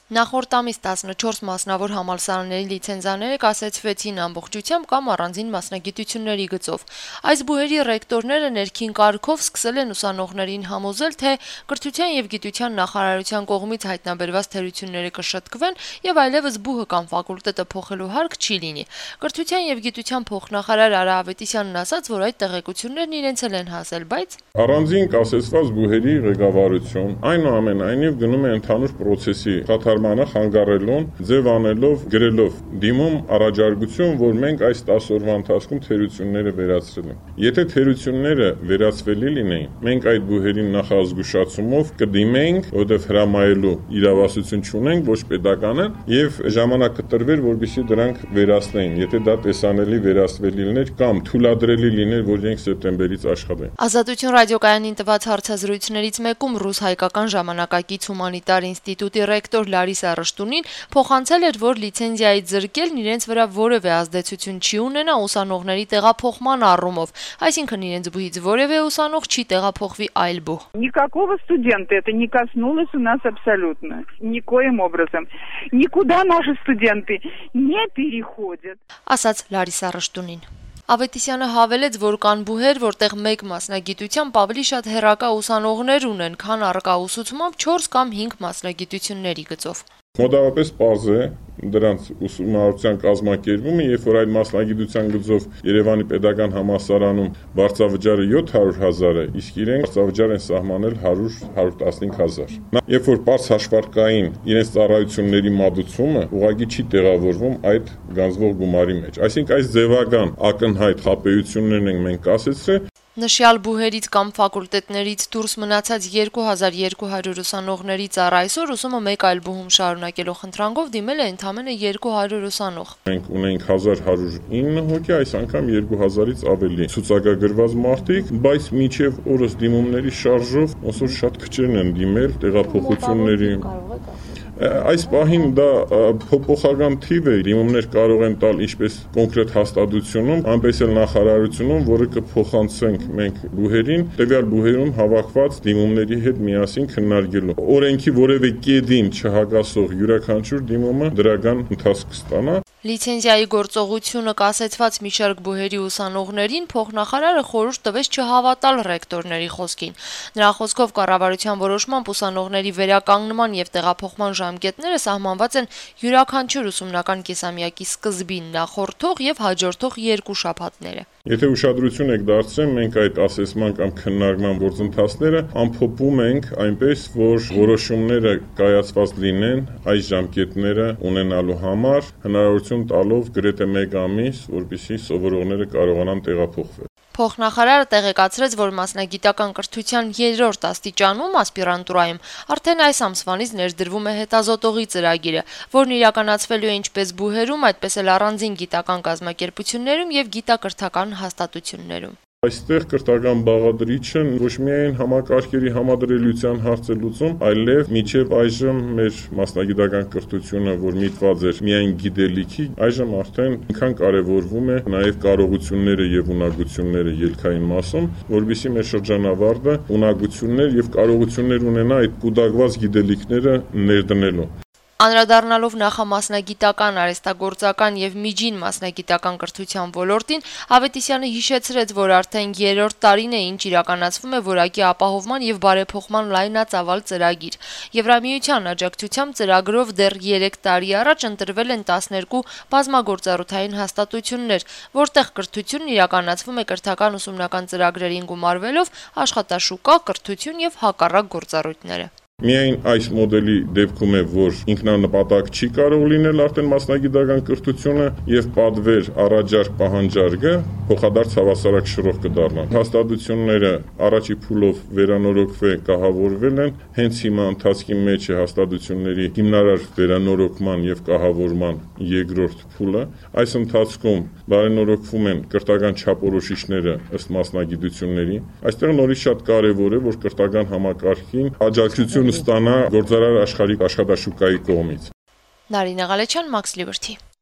Նախորդ ամիս 14 մասնավոր համալսարանների լիցենզիաները կասեցվեցին ամբողջությամբ կամ առանձին մասնագիտությունների գծով։ Այս բուհերի ռեկտորները ներքին կարգով սկսել են ուսանողներին համոզել, թե կրթության եւ գիտության նախարարության կողմից հայտնաբերված թերությունները կշտկվեն եւ այլեւս բուհը կամ ֆակուլտետը փոխելու հարկ չի լինի։ Կրթության եւ գիտության փոխնախարար Արա Ավետիսյանն ասաց, որ այդ տեղեկություններն իրենց էլ են հասել, բայց առանձին կասեցված բուհերի ղեկավարություն այնուամենայնիվ գնում է ընդհանուր process-ի խաթարմանը խանգարելուն, ձև անելով, գրելով դիմում առաջարկություն, որ մենք այս 10 օրվա ընթացքում թերությունները վերացրել ենք։ Եթե թերությունները վերացվելի լինեին, մենք այդ բուհերին նախազգուշացումով կդիմեինք, որովհետև հրամայելու իրավասություն չունենք, ոչ պետական են, եւ ժամանակ կտրվեր, որպեսզի դրանք վերացնեին, եթե դա տեսանելի վերացվելի լիներ կամ թույլատրելի լիներ, որ իրենք սեպտեմբերից աշխատեն։ Ազատություն ռադիոկայանին տված հարցազրույցներից մեկում ռուս-հայկական ժամանակակից հումանիտար ինստիտուտի ռեկտոր Լարիսա Ռշտունին փոխանցել էր, որ լիցենզիայից զրկելն իրենց վրա որևէ ազդեցություն չի ունենա ուսանողների տեղափոխման առումով, այսինքն իրենց բուհից որևէ ուսանող չի տեղափոխվի այլ բուհ։ Никакого студента это не коснулось у нас абсолютно, никоим образом. Никуда наши студенты не переходят. Ասաց Լարիսա Ռշտունին։ Ավետիսյանը հավելեց, որ կան բուհեր, որտեղ մեկ մասնագիտությամբ ավելի շատ հեռակա ուսանողներ ունեն, քան առկա ուսուցումով 4 կամ 5 մասնագիտությունների գծով։ Մոտավորապես պարզ է դրանց ուսումնառության կազմակերպումը, երբ որ այդ մասնագիտության գծով Երևանի Պետական համալսարանում բարձավճարը 700,000 է, իսկ իրենք բարձավճար են սահմանել 100-115,000։ Երբ որ բարձ հաշվարկային իրենց ծառայությունների մատուցումը ուղղակի չի տեղավորվում այդ գանձվող գումարի մեջ։ Այսինքն այս ձևական ակնհայտ խաբեություններն ենք մենք կասեցրել։ Նշյալ բուհերից կամ ֆակուլտետներից դուրս մնացած 2200 ուսանողների ծառ այսօր ուսումը մեկ այլ բուհում շարունակելու խնդրանքով դիմել է ընդամենը 200 ուսանող։ Մենք ունենք 1109 հոգի, այս անգամ 2000-ից ավելի ցուցակագրված մարդիկ, բայց մինչև օրս դիմումների շարժով ոնց որ շատ քչերն են դիմել տեղափոխությունների։ Այս պահին դա փոփոխական թիվ է, դիմումներ կարող են տալ ինչպես կոնկրետ հաստատությունում, այնպես էլ նախարարությունում, որը կփոխանցենք մենք բուհերին, տվյալ բուհերում հավաքված դիմումների հետ միասին քննարկելու։ Օրենքի որևէ կետին չհակասող յուրաքանչյուր դիմումը դրական ընթացք կստանա։ Լիցենզիայի գործողությունը կասեցված մի շարք բուհերի ուսանողներին փոխնախարարը խորհուրդ տվեց չհավատալ ռեկտորների խոսքին։ Նրա խոսքով կառավարության որոշմամբ ուսանողների վերականգնման եւ տեղափոխման ժամկետները սահմանված են յուրաքանչյուր ուսումնական կեսամյակի սկզբին, նախորդող եւ հաջորդող 2 շաբաթները։ Եթե ուշադրություն եք դարձրել, մենք այդ ասեսման կամ քննարկման գործընթացները ամփոփում ենք այնպես, որ որոշումները կայացված լինեն այս ժամկետները ունենալու համար, հնարավորություն տալով գրեթե 1 ամիս, որպեսզի սովորողները կարողանան տեղափոխվել։ Փոխնախարարը տեղեկացրեց, որ մասնագիտական կրթության 3-րդ աստիճանում ասպիրանտուրայում արդեն այս ամսվանից ներդրվում է հետազոտողի ծրագիրը, որն իրականացվելու է ինչպես բուհերում, այդպես էլ առանձին գիտական կազմակերպություններում եւ գիտակրթական հաստատություններում։ Այստեղ կրթական բաղադրիչը ոչ միայն համակարգերի համադրելիության հարց է լուծում, այլև մինչև այժմ մեր մասնագիտական կրթությունը, որ միտված էր միայն գիտելիքի, այժմ արդեն ինքան կարևորվում է նաև կարողությունները եւ ունակությունները ելքային մասում, որովհետեւ մեր շրջանավարտը ունակություններ եւ կարողություններ ունենա այդ կուտակված գիտելիքները ներդնելու։ Անդրադառնալով նախամասնագիտական, արհեստագործական եւ միջին մասնագիտական կրթության ոլորտին, Ավետիսյանը հիշեցրեց, որ արդեն 3-րդ տարին է, ինչ իրականացվում է որակի ապահովման եւ բարեփոխման լայնածավալ ծրագիր։ Եվրամիության աջակցությամբ ծրագրով դեռ 3 տարի առաջ ընտրվել են 12 բազմագործառութային հաստատություններ, որտեղ կրթությունն իրականացվում է կրթական ուսումնական ծրագրերին գումարվելով աշխատաշուկա, կրթություն եւ հակառակ գործառույթները։ Միայն այս մոդելի դեպքում է, որ ինքնանպատակ չի կարող լինել արդեն մասնագիտական կրթությունը եւ պատվեր առաջարկ պահանջարկը փոխադարձ հավասարակշռող կդառնան։ Հաստատությունները առաջի փուլով վերանորոգվել, կահավորվել են, հենց հիմա ընթացքի մեջ է հաստատությունների հիմնարար վերանորոգման եւ կահավորման 2-րդ փուլը։ Այս ընթացքում բարենորոգվում են կրթական չափորոշիչները ըստ մասնագիտությունների։ Այստեղ նորից շատ կարեւոր է, որ կրթական համակարգին աջակցություն ստանա գործարար աշխարհիկ աշխատաշուկայի կողմից։ Նարինե Ղալեչյան, Max Liberty։